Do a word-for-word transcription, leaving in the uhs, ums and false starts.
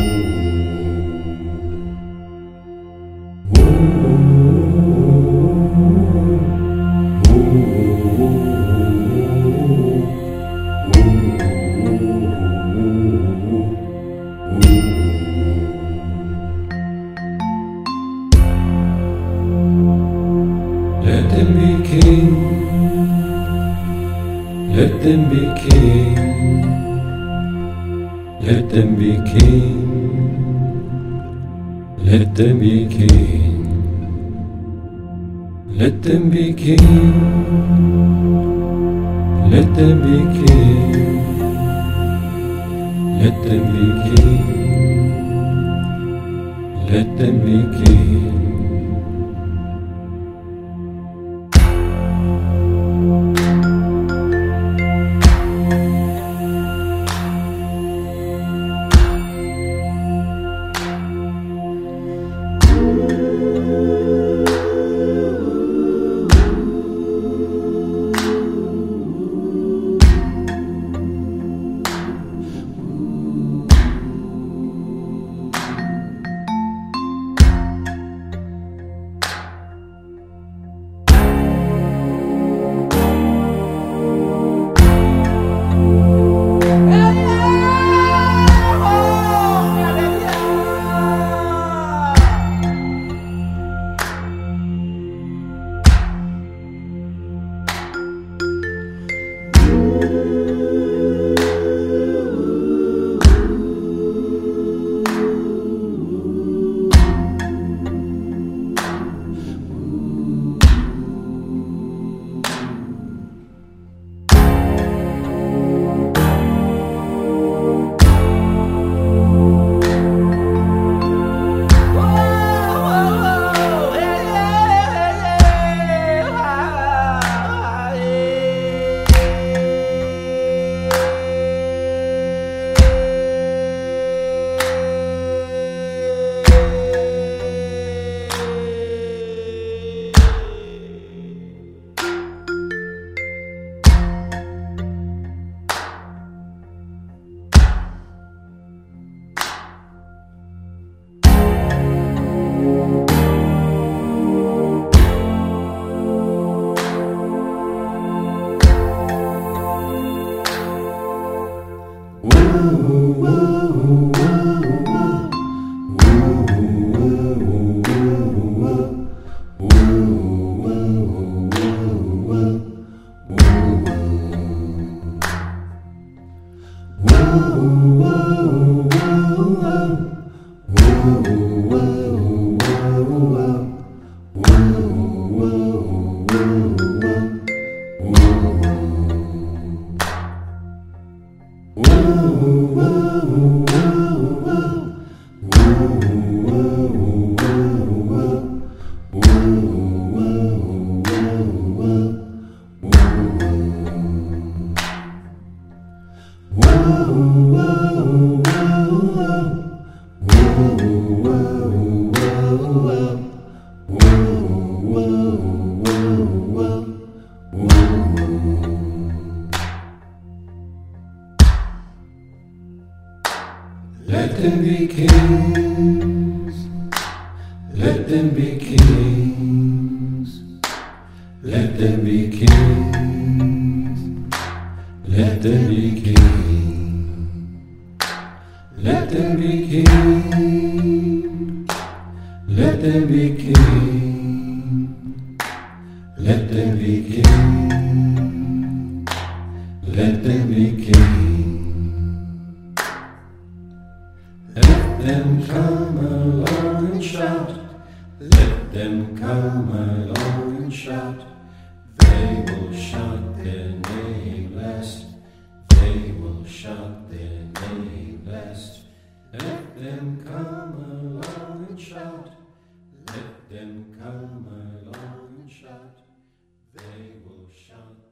Let them be king, let them be king, let them be king, let them be king, let them be king, let them be king, let them be king, let them be king. Let them be kings, let them be kings, let them be kings, let them be kings, let them be kings, let them be kings, let them be kings, let them be kings. Let them come along and shout, let them come along and shout, they will shout their name blessed, they will shout their name blessed. Let them come along and shout, let them come along and shout, they will shout